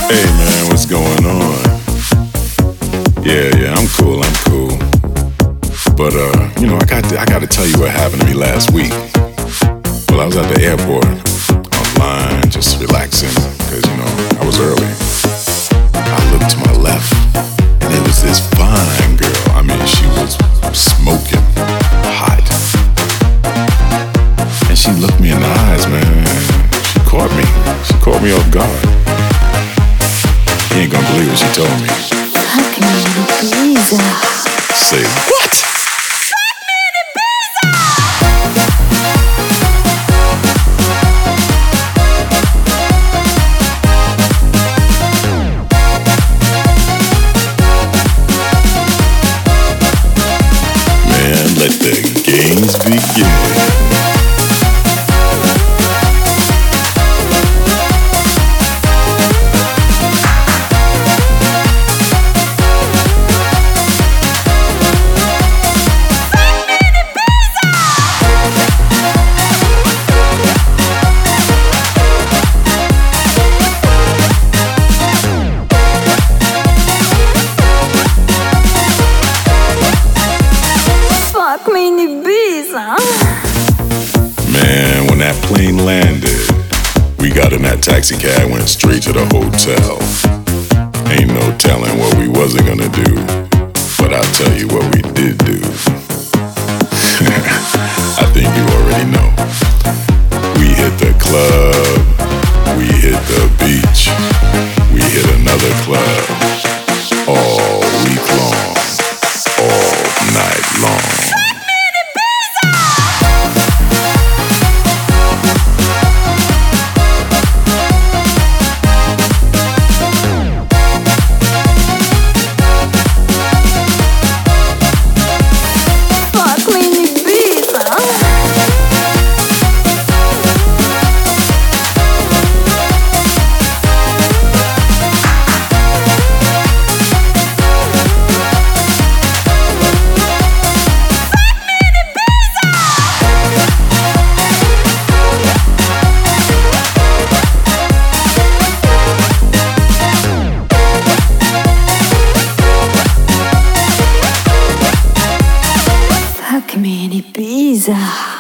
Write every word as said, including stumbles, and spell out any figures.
Hey man, what's going on? Yeah, yeah, I'm cool, I'm cool. But uh, you know, I got to, I got to tell you what happened to me last week. Well, I was at the airport, online, just relaxing, cause you know I was early. I looked to my left, and there was this fine girl. I mean, she was smoking hot, and she looked me in the eyes, man. She caught me. She caught me off guard. You ain't gonna believe what she told me. Fuck me in Ibiza. Say what? Fuck me in Ibiza. Man, let the games begin. Fuck me in Ibiza. Man, when that plane landed, we got in that taxi cab, went straight to the hotel. Ain't no telling what we wasn't gonna do, but I'll tell you what we did do. I think you already know. We hit the club, we hit the beach, we hit another club, all week long, all night long. Fuck me in Ibiza. Fuck me in Ibiza.